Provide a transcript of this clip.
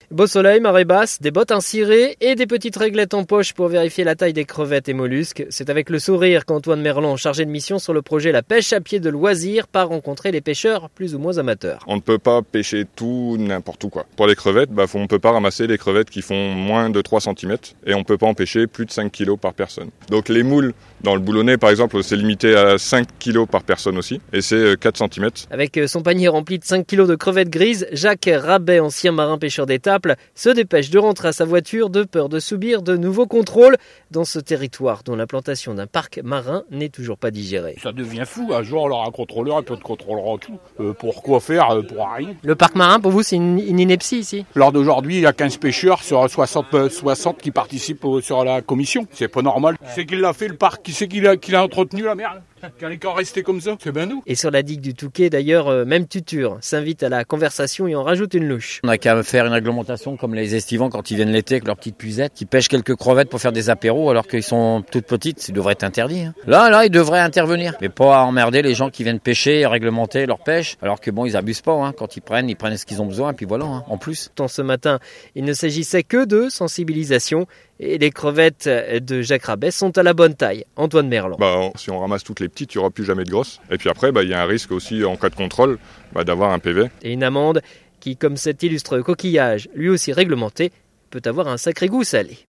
Beau soleil, marée basse, des bottes incirées et des petites réglettes en poche pour vérifier la taille des crevettes et mollusques. C'est avec le sourire qu'Antoine Merlan, chargé de mission sur le projet La pêche à pied de loisir, part rencontrer les pêcheurs plus ou moins amateurs. On ne peut pas pêcher tout, n'importe où, quoi. Pour les crevettes, on ne peut pas ramasser les crevettes qui font moins de 3 cm et on ne peut pas en pêcher plus de 5 kg par personne. Donc les moules, dans le boulonnais par exemple, c'est limité à 5 kg par personne aussi et c'est 4 cm. Avec son panier rempli de 5 kg de crevettes grises, Jacques Rabet, ancien marin pêcheur d'Étaples, se dépêche de rentrer à sa voiture de peur de subir de nouveaux contrôles dans ce territoire dont l'implantation d'un parc marin n'est toujours pas digérée. Ça devient fou, un jour on aura un contrôleur et puis on te contrôlera tout. Pourquoi faire pour rien. Le parc marin pour vous c'est une ineptie ici? Lors d'aujourd'hui il y a 15 pêcheurs sur 60 qui participent sur la commission. C'est pas normal. Qui c'est qui l'a fait le parc? Qui c'est qui l'a entretenu la merde? Qu'un écart resté comme ça, c'est bien nous. Et sur la digue du Touquet d'ailleurs, même Tuture s'invite à la conversation et en rajoute une louche. On n'a qu'à faire une réglementation comme les estivants quand ils viennent l'été avec leurs petites puisettes, qui pêchent quelques crevettes pour faire des apéros alors qu'ils sont toutes petites, ça devrait être interdit. Là, ils devraient intervenir, mais pas emmerder les gens qui viennent pêcher et réglementer leur pêche, alors que ils abusent pas. Quand ils prennent ce qu'ils ont besoin, et puis voilà, en plus. Tant ce matin, il ne s'agissait que de sensibilisation. Et les crevettes de Jacques Rabet sont à la bonne taille. Antoine Merlan. Si on ramasse toutes les petites, il n'y aura plus jamais de grosses. Et puis après, il y a un risque aussi en cas de contrôle d'avoir un PV. Et une amende qui, comme cet illustre coquillage, lui aussi réglementé, peut avoir un sacré goût salé.